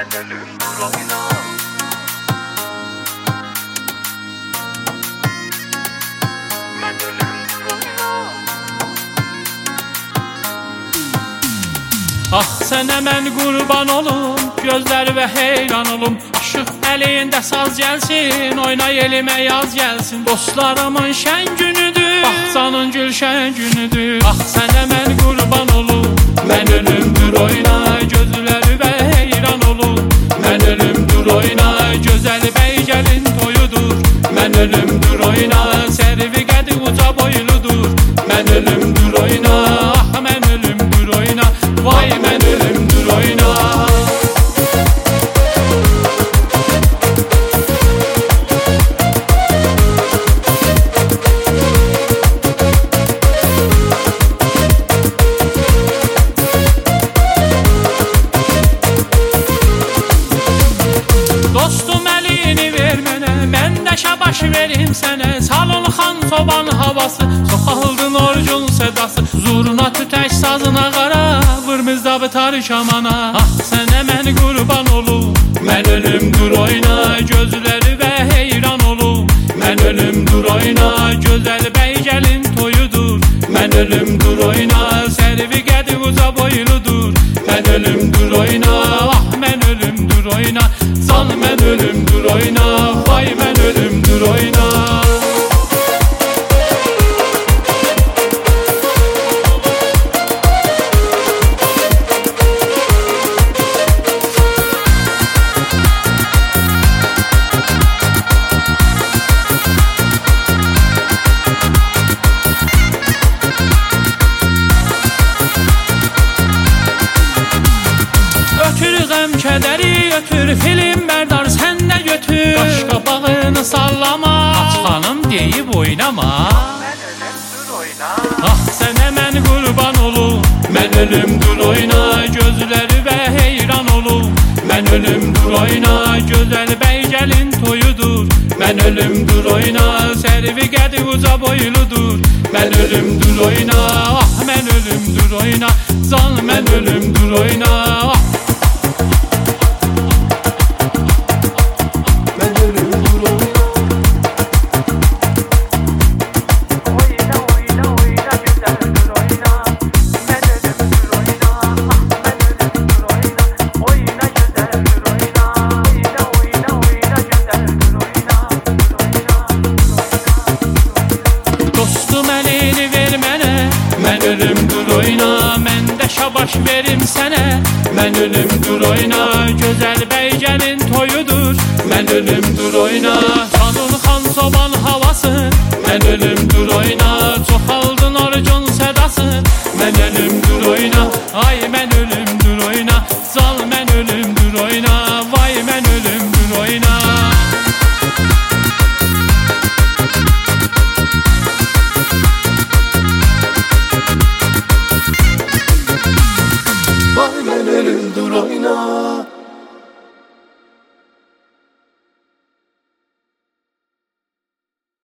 mən ölümdür oyna. Mən ölümdür oyna. Ah sənə mən qurban olum, gözlər və heyran olum. Aşıq əlində saz gəlsin, oyna elimə yaz gəlsin. Dostlarımın şən günüdür, baxsanın gülşən günüdür. Ah sənə mən qurban olum, mən ölümdür oyna. Gözləri və heyran olum, mən ölümdür oyna. Gözəl bəy gəlin toyudur, mən ölümdür oyna. Sərvi qədi uca boyludur, mən ölümdür oyna. Ah mən ölümdür oyna, vay mən ölümdür oyna. Dostum əlini ver mənə, mən də şabaş verim sənə. Salon xan soban havası, soxaldın orcun sədası. Zurna tütək sazına qara, vırmızda bitar kamana. Ah sənə mən qurban olum, mən ölümdür oyna. Gözləri və heyran olum, mən ölümdür oyna. Gözəl bəy gəlin toyudur, mən ölümdür oyna. Sərvi qədi uca boyludur, mən ölümdür oyna. Ah mən ölümdür oyna, can mən ölümdür oyna. Vay mən ölümdür oyna. Ötür qəm kədəri, ötür film bərdar sən də götür. Qaş qabağını sallama, aç xanım deyib oynama. Mən ölümdür oyna. Ah sənə mən qurban olum, mən ölümdür oyna. Gözləri və heyran olum, mən ölümdür oyna. Gözəl bəy gəlin toyudur, mən ölümdür oyna. Sərvi qədi uca boyludur, mən ölümdür oyna. Ah mən ölümdür oyna, can mən ölümdür oyna. Ah Oyna oyna oyna güzeldir oyna. Mən ölümdür oyna. Mən ölümdür oyna. Oyna güzeldir oyna. Oyna oyna oyna güzeldir oyna. dostum əlini ver mənə, mən ölümdür oyna. Mən də şabaş verim sənə, mən ölümdür oyna. Gözəl bəy gəlin toyudur, mən ölümdür oyna.